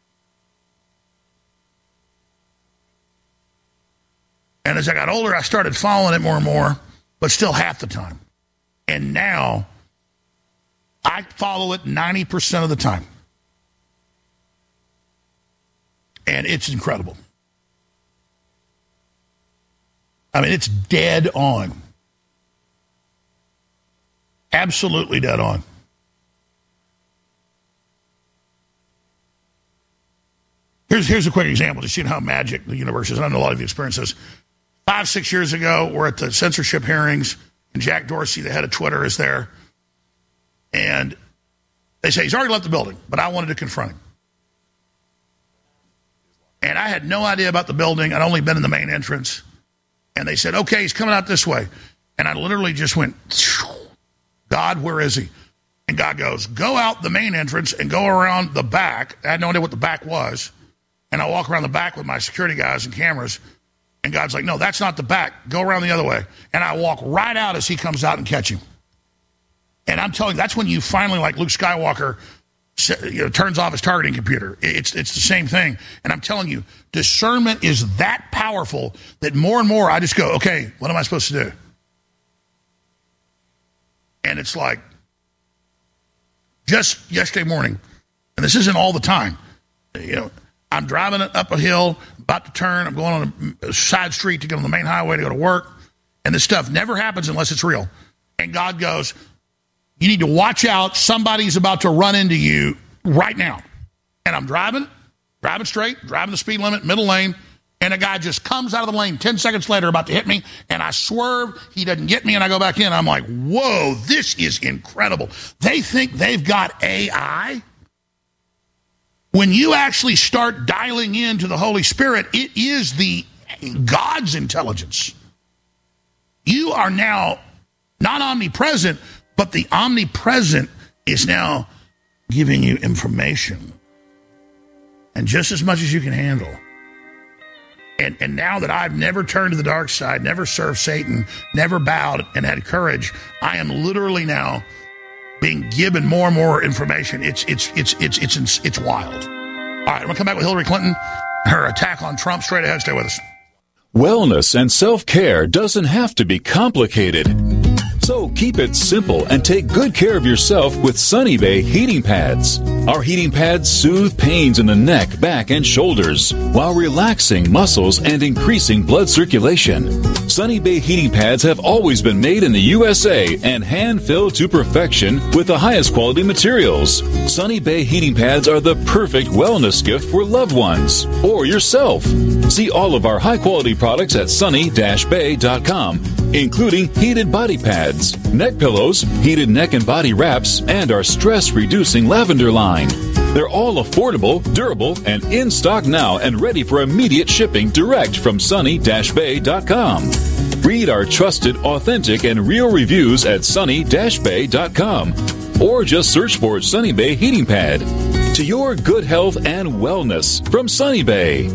And as I got older, I started following it more and more, but still half the time. And now, I follow it ninety percent of the time. And it's incredible. I mean, it's dead on. Absolutely dead on. Here's, here's a quick example to see how magic the universe is. I know a lot of you experience this. Five, six years ago, we're at the censorship hearings, and Jack Dorsey, the head of Twitter, is there. And they say he's already left the building, but I wanted to confront him. And I had no idea about the building. I'd only been in the main entrance. And they said, okay, he's coming out this way. And I literally just went, God, where is he? And God goes, go out the main entrance and go around the back. I had no idea what the back was. And I walk around the back with my security guys and cameras. And God's like, no, that's not the back. Go around the other way. And I walk right out as he comes out and catch him. And I'm telling you, that's when you finally, like Luke Skywalker, you know, turns off his targeting computer. It's it's the same thing. And I'm telling you, discernment is that powerful that more and more I just go, okay, what am I supposed to do? And it's like, just yesterday morning, and this isn't all the time, you know, I'm driving up a hill, about to turn, I'm going on a side street to get on the main highway to go to work, and this stuff never happens unless it's real. And God goes, you need to watch out, somebody's about to run into you right now. And I'm driving, driving straight, driving the speed limit, middle lane, and a guy just comes out of the lane ten seconds later about to hit me, and I swerve, he doesn't get me, and I go back in. I'm like, whoa, this is incredible. They think they've got A I. When you actually start dialing into the Holy Spirit, it is the God's intelligence. You are now not omnipresent, but the omnipresent is now giving you information. And just as much as you can handle. And, and now that I've never turned to the dark side, never served Satan, never bowed and had courage, I am literally now being given more and more information. It's it's it's it's it's it's, it's wild. All right, I'm gonna come back with Hillary Clinton, her attack on Trump. Straight ahead, stay with us. Wellness and self-care doesn't have to be complicated. So keep it simple and take good care of yourself with Sunny Bay heating pads. Our heating pads soothe pains in the neck, back, and shoulders while relaxing muscles and increasing blood circulation. Sunny Bay heating pads have always been made in the U S A and hand-filled to perfection with the highest quality materials. Sunny Bay heating pads are the perfect wellness gift for loved ones or yourself. See all of our high-quality products at sunny dash bay dot com, including heated body pads, neck pillows, heated neck and body wraps, and our stress-reducing lavender line. They're all affordable, durable, and in stock now and ready for immediate shipping direct from sunny dash bay dot com. Read our trusted, authentic, and real reviews at sunny dash bay dot com or just search for Sunny Bay Heating Pad. To your good health and wellness from Sunny Bay.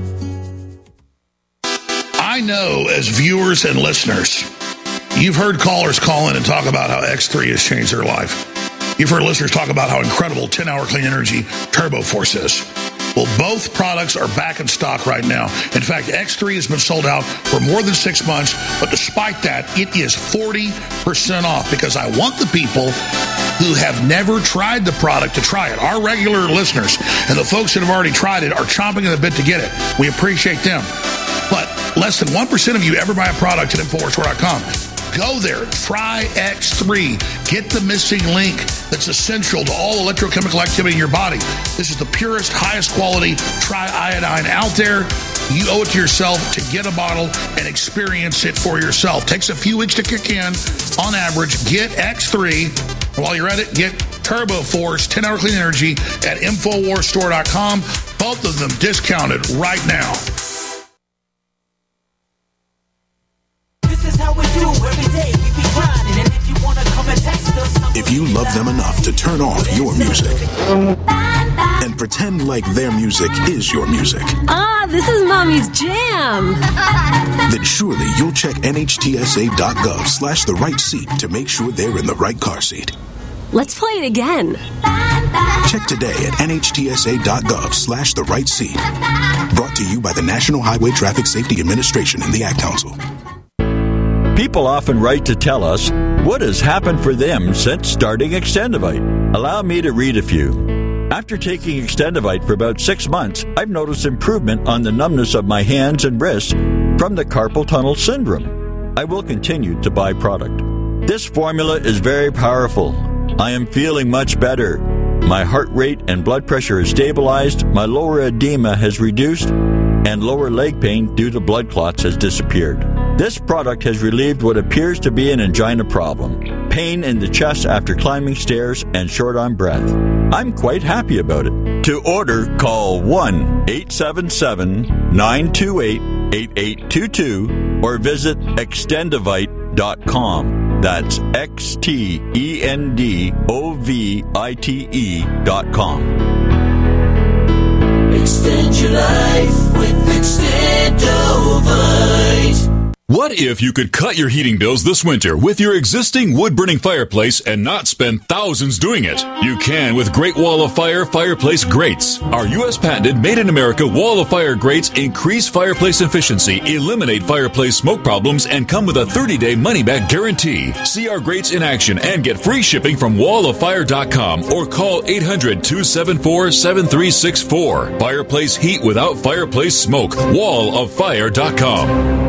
I know as viewers and listeners, you've heard callers call in and talk about how X three has changed their life. You've heard listeners talk about how incredible ten-hour clean energy Turbo Force is. Well, both products are back in stock right now. In fact, X three has been sold out for more than six months, but despite that, it is forty percent off because I want the people who have never tried the product to try it. Our regular listeners and the folks that have already tried it are chomping at the bit to get it. We appreciate them. But less than one percent of you ever buy a product at infowars store dot com. Go there, try X three. Get the missing link that's essential to all electrochemical activity in your body. This is the purest, highest quality triiodine out there. You owe it to yourself to get a bottle and experience it for yourself. Takes a few weeks to kick in. On average, get X three. While you're at it, get Turbo Force ten hour clean energy at infowars store dot com. Both of them discounted right now. This is how we do every day. We be grinding, and if you want to come and text us, if you love them enough to turn off your music and pretend like their music is your music. Ah, this is Mommy's jam. Then surely you'll check N H T S A dot gov slash the right seat to make sure they're in the right car seat. Let's play it again. Check today at N H T S A dot gov slash the right seat. Brought to you by the National Highway Traffic Safety Administration and the Ad Council. People often write to tell us what has happened for them since starting Extendivite. Allow me to read a few. After taking Extendivite for about six months, I've noticed improvement on the numbness of my hands and wrists from the carpal tunnel syndrome. I will continue to buy product. This formula is very powerful. I am feeling much better. My heart rate and blood pressure is stabilized, my lower edema has reduced, and lower leg pain due to blood clots has disappeared. This product has relieved what appears to be an angina problem, pain in the chest after climbing stairs, and short on breath. I'm quite happy about it. To order, call one eight seven seven, nine two eight, eight eight two two or visit extendivite dot com. That's X T E N D O V I T E dot com. Extend your life with Extendovite. What if you could cut your heating bills this winter with your existing wood-burning fireplace and not spend thousands doing it? You can with Great Wall of Fire Fireplace Grates. Our U S patented made-in-America Wall of Fire grates increase fireplace efficiency, eliminate fireplace smoke problems, and come with a thirty-day money-back guarantee. See our grates in action and get free shipping from wall of fire dot com or call eight hundred, two seven four, seven three six four. Fireplace heat without fireplace smoke. wall of fire dot com.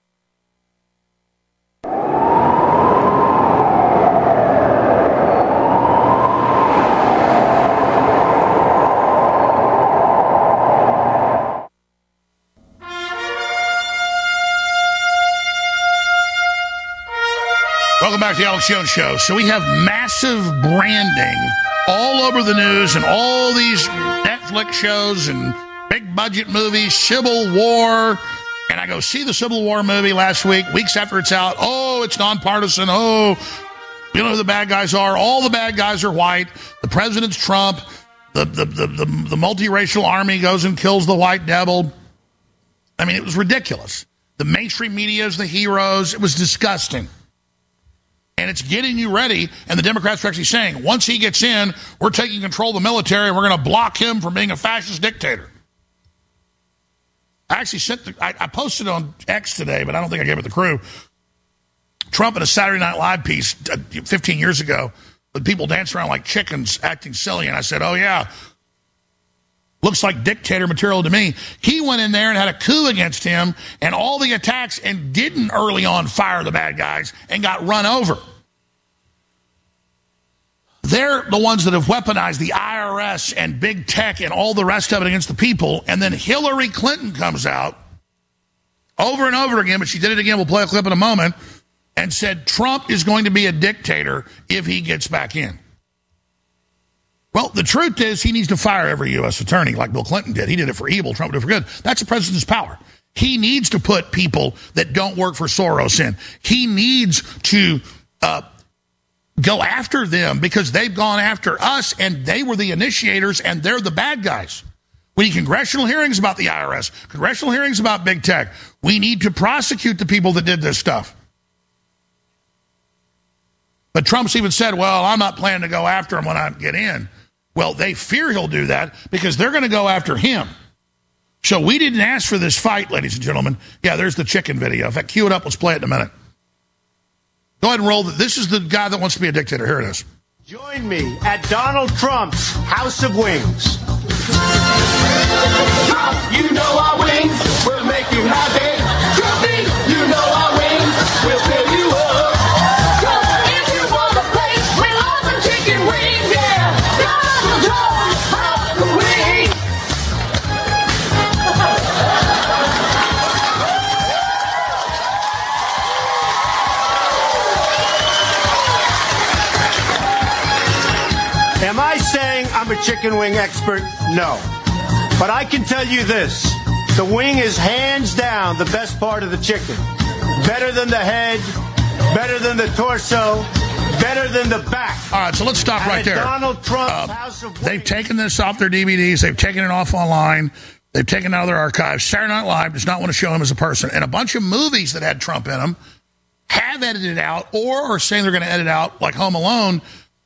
Welcome back to the Alex Jones Show. So we have massive branding all over the news and all these Netflix shows and big budget movies, Civil War. And I go see the Civil War movie last week, weeks after it's out. Oh, it's nonpartisan. Oh, you know who the bad guys are. All the bad guys are white. The president's Trump. The, the, the, the, the multiracial army goes and kills the white devil. I mean, it was ridiculous. The mainstream media is the heroes. It was disgusting. And it's getting you ready, and the Democrats are actually saying, once he gets in, we're taking control of the military, and we're going to block him from being a fascist dictator. I actually sent the, I, I posted on X today, but I don't think I gave it to the crew. Trump in a Saturday Night Live piece uh, fifteen years ago, with people dancing around like chickens, acting silly, and I said, oh, yeah, looks like dictator material to me. He went in there and had a coup against him and all the attacks and didn't early on fire the bad guys and got run over. They're the ones that have weaponized the I R S and big tech and all the rest of it against the people. And then Hillary Clinton comes out over and over again, but she did it again. We'll play a clip in a moment, and said Trump is going to be a dictator if he gets back in. Well, the truth is he needs to fire every U S attorney like Bill Clinton did. He did it for evil. Trump did it for good. That's the president's power. He needs to put people that don't work for Soros in. He needs to uh, go after them because they've gone after us, and they were the initiators, and they're the bad guys. We need congressional hearings about the I R S, congressional hearings about big tech. We need to prosecute the people that did this stuff. But Trump's even said, well, I'm not planning to go after him when I get in. Well, they fear he'll do that because they're going to go after him. So we didn't ask for this fight, ladies and gentlemen. Yeah, there's the chicken video. In fact, cue it up. Let's play it in a minute. Go ahead and roll. The, this is the guy that wants to be a dictator. Here it is. Join me at Donald Trump's House of Wings. Trump, you know our wings will make you happy. Trumpy, you know our wings will fill you up. Trump, if you want a place with lots of chicken wings, yeah, Donald Trump's House of Wings. Am I saying I'm a chicken wing expert? No. But I can tell you this. The wing is hands down the best part of the chicken. Better than the head, better than the torso, better than the back. All right, so let's stop And right at there. Donald Trump's Uh, House of They've taken this off their D V Ds. They've taken it off online. They've taken it out of their archives. Saturday Night Live does not want to show him as a person. And a bunch of movies that had Trump in them have edited out or are saying they're going to edit out, like Home Alone,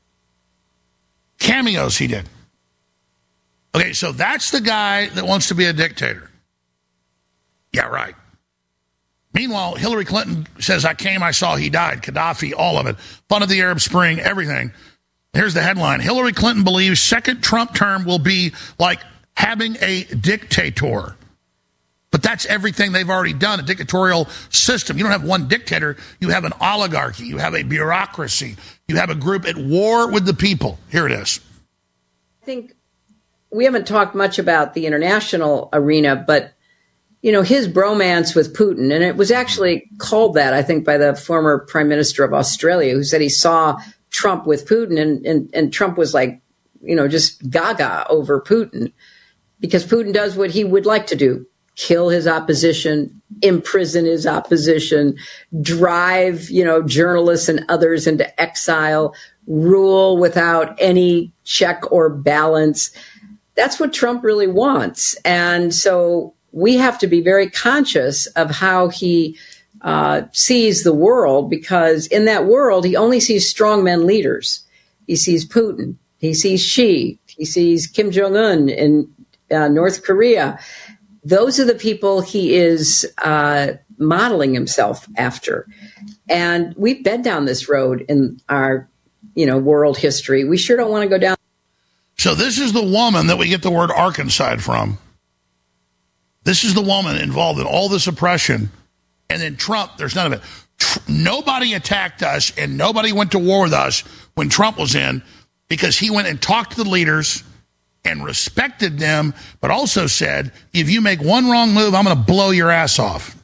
cameos he did. Okay, so that's the guy that wants to be a dictator. Yeah, right. Meanwhile, Hillary Clinton says, I came, I saw, he died. Gaddafi, all of it. Fun of the Arab Spring, everything. Here's the headline. Hillary Clinton believes second Trump term will be like having a dictator. But that's everything they've already done, a dictatorial system. You don't have one dictator. You have an oligarchy. You have a bureaucracy. You have a group at war with the people. Here it is. I think we haven't talked much about the international arena, but, you know, his bromance with Putin, and it was actually called that, I think, by the former Prime Minister of Australia, who said he saw Trump with Putin, and, and, and Trump was like, you know, just gaga over Putin, because Putin does what he would like to do. Kill his opposition, imprison his opposition, drive, you know, journalists and others into exile, rule without any check or balance. That's what Trump really wants. And so we have to be very conscious of how he uh, sees the world, because in that world, he only sees strongmen leaders. He sees Putin. He sees Xi. He sees Kim Jong-un in uh, North Korea. Those are the people he is uh, modeling himself after. And we've been down this road in our, you know, world history. We sure don't want to go down. So this is the woman that we get the word Arkansas from. This is the woman involved in all this oppression. And then Trump, there's none of it. Tr- nobody attacked us and nobody went to war with us when Trump was in, because he went and talked to the leaders and respected them, but also said, if you make one wrong move, I'm going to blow your ass off.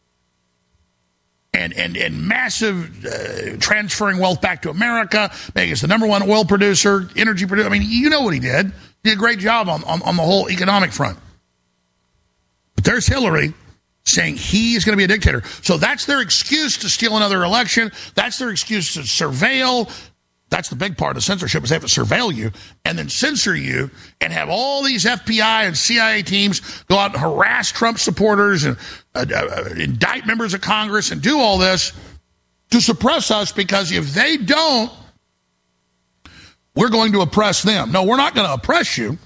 And and and massive uh, transferring wealth back to America, making us the number one oil producer, energy producer. I mean, you know what he did. He did a great job on, on, on the whole economic front. But there's Hillary saying he is going to be a dictator. So that's their excuse to steal another election. That's their excuse to surveil. That's the big part of censorship, is they have to surveil you and then censor you and have all these F B I and C I A teams go out and harass Trump supporters and uh, uh, indict members of Congress and do all this to suppress us, because if they don't, we're going to oppress them. No, we're not going to oppress you.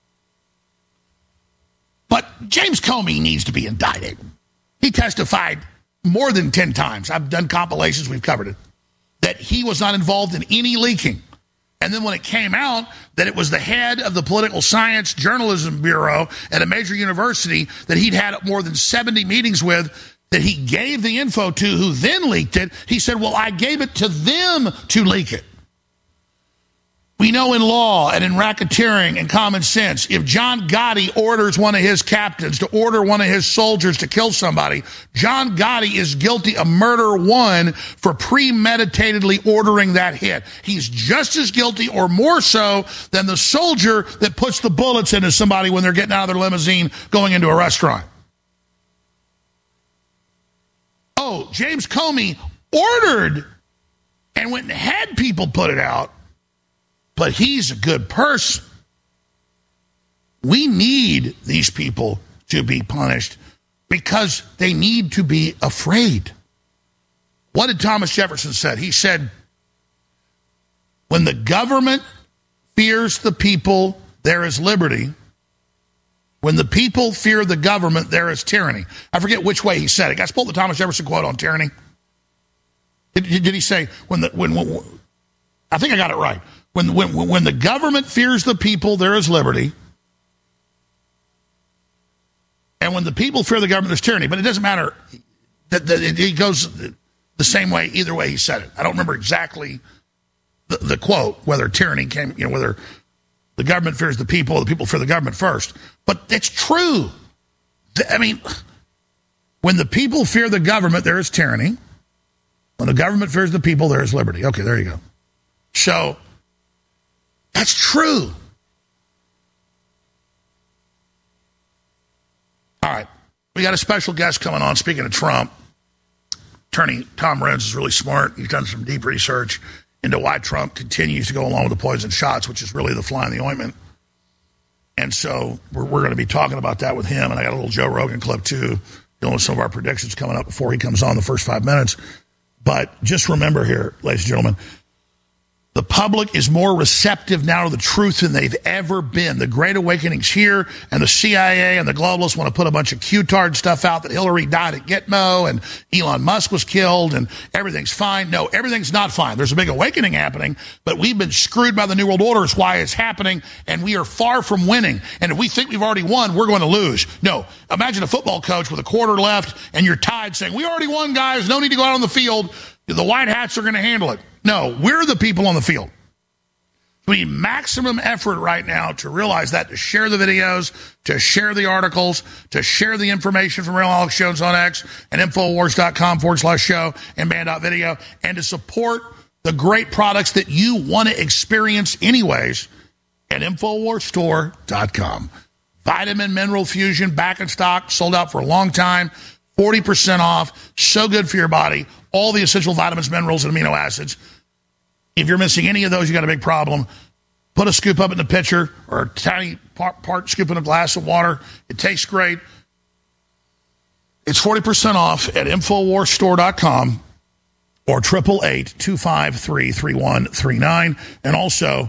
But James Comey needs to be indicted. He testified more than ten times. I've done compilations. We've covered it. That he was not involved in any leaking. And then when it came out that it was the head of the Political Science Journalism Bureau at a major university that he'd had more than seventy meetings with, that he gave the info to, who then leaked it, he said, well, I gave it to them to leak it. We know in law and in racketeering and common sense, if John Gotti orders one of his captains to order one of his soldiers to kill somebody, John Gotti is guilty of murder one for premeditatedly ordering that hit. He's just as guilty or more so than the soldier that puts the bullets into somebody when they're getting out of their limousine going into a restaurant. Oh, James Comey ordered and went and had people put it out. But he's a good person. We need these people to be punished because they need to be afraid. What did Thomas Jefferson say? He said, when the government fears the people, there is liberty. When the people fear the government, there is tyranny. I forget which way he said it. Guys, pull the Thomas Jefferson quote on tyranny. Did, did he say, when the, when, when, I think I got it right. When, when, when the government fears the people, there is liberty. And when the people fear the government, there's tyranny. But it doesn't matter. That it goes the same way either way he said it. I don't remember exactly the, the quote, whether tyranny came, you know, whether the government fears the people or the people fear the government first. But it's true. I mean, when the people fear the government, there is tyranny. When the government fears the people, there is liberty. Okay, there you go. So, that's true. All right. We got a special guest coming on. Speaking of Trump, attorney Tom Renz is really smart. He's done some deep research into why Trump continues to go along with the poison shots, which is really the fly in the ointment. And so we're, we're going to be talking about that with him. And I got a little Joe Rogan clip, too, dealing with some of our predictions coming up before he comes on the first five minutes. But just remember here, ladies and gentlemen, the public is more receptive now to the truth than they've ever been. The Great Awakening's here, and the C I A and the globalists want to put a bunch of Q-tard stuff out that Hillary died at Gitmo and Elon Musk was killed and everything's fine. No, everything's not fine. There's a big awakening happening, but we've been screwed by the New World Order is why it's happening, and we are far from winning. And if we think we've already won, we're going to lose. No, imagine a football coach with a quarter left and you're tied saying, we already won, guys. No need to go out on the field. The white hats are going to handle it. No, we're the people on the field. We need maximum effort right now to realize that, to share the videos, to share the articles, to share the information from Real Alex Jones on X and Infowars.com forward slash show and band.video, and to support the great products that you want to experience anyways at Infowars Store dot com. Vitamin Mineral Fusion, back in stock, sold out for a long time, forty percent off, so good for your body. All the essential vitamins, minerals, and amino acids. If you're missing any of those, you got a big problem. Put a scoop up in the pitcher or a tiny part, part scoop in a glass of water. It tastes great. It's forty percent off at Infowars Store dot com or eight eight eight, two five three, three one three nine. And also,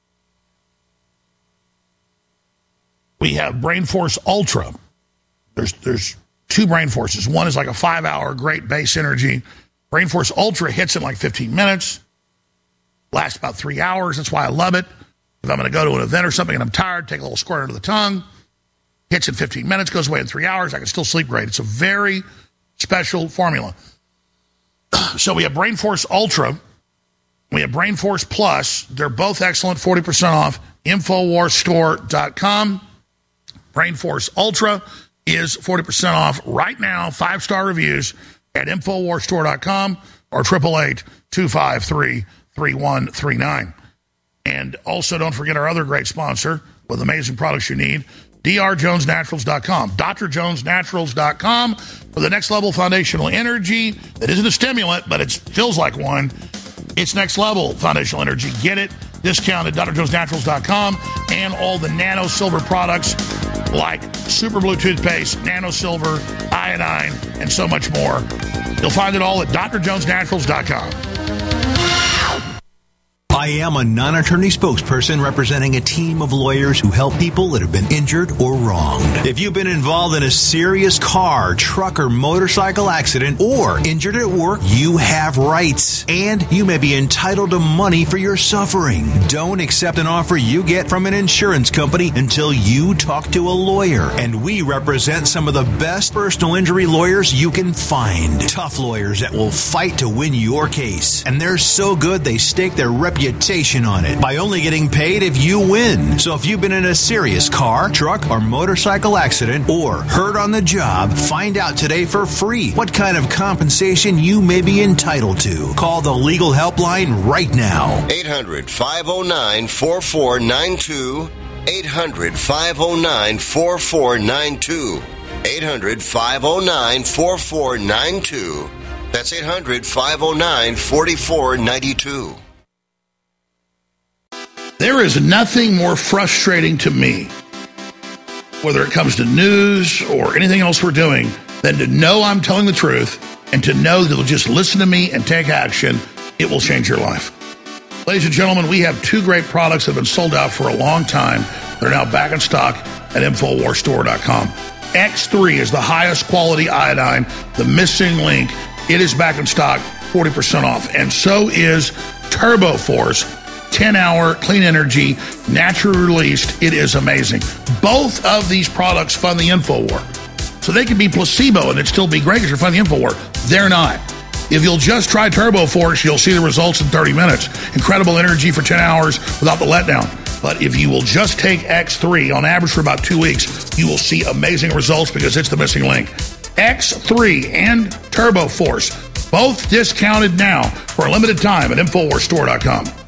we have Brain Force Ultra. There's, there's two Brain Forces. One is like a five-hour great base energy. Brain Force Ultra hits in like fifteen minutes. Lasts about three hours. That's why I love it. If I'm going to go to an event or something and I'm tired, take a little squirt under the tongue. Hits in fifteen minutes, goes away in three hours. I can still sleep great. It's a very special formula. So we have Brain Force Ultra. We have Brain Force Plus. They're both excellent, forty percent off. Infowars Store dot com. Brain Force Ultra is forty percent off right now. Five-star reviews at Infowars Store dot com or eight eight eight, two five three, three one three nine. And also don't forget our other great sponsor with amazing products you need, D R Jones Naturals dot com. D R Jones Naturals dot com for the next level foundational energy that isn't a stimulant, but it feels like one. It's next level foundational energy. Get it. Discount at D R Jones Naturals dot com, and all the nano silver products like Super Blue toothpaste, nano silver, iodine, and so much more. You'll find it all at D R Jones Naturals dot com. I am a non-attorney spokesperson representing a team of lawyers who help people that have been injured or wronged. If you've been involved in a serious car, truck, or motorcycle accident or injured at work, you have rights, and you may be entitled to money for your suffering. Don't accept an offer you get from an insurance company until you talk to a lawyer, and we represent some of the best personal injury lawyers you can find. Tough lawyers that will fight to win your case, and they're so good they stake their reputation on it by only getting paid if you win. So if you've been in a serious car, truck, or motorcycle accident or hurt on the job, find out today for free what kind of compensation you may be entitled to. Call the legal helpline right now. eight hundred, five oh nine, four four nine two. eight hundred, five oh nine, four four nine two. eight hundred, five oh nine, four four nine two. That's eight hundred, five oh nine, four four nine two. There is nothing more frustrating to me, whether it comes to news or anything else we're doing, than to know I'm telling the truth and to know that you'll just listen to me and take action. It will change your life. Ladies and gentlemen, we have two great products that have been sold out for a long time. They're now back in stock at Infowars Store dot com. X three is the highest quality iodine, the missing link. It is back in stock, forty percent off. And so is Turbo Force. ten-hour clean energy, naturally released. It is amazing. Both of these products fund the InfoWar. So they can be placebo and it'd still be great because you're funding the InfoWar. They're not. If you'll just try Turbo Force, you'll see the results in thirty minutes. Incredible energy for ten hours without the letdown. But if you will just take X three on average for about two weeks, you will see amazing results because it's the missing link. X three and Turbo Force, both discounted now for a limited time at InfoWars Store dot com.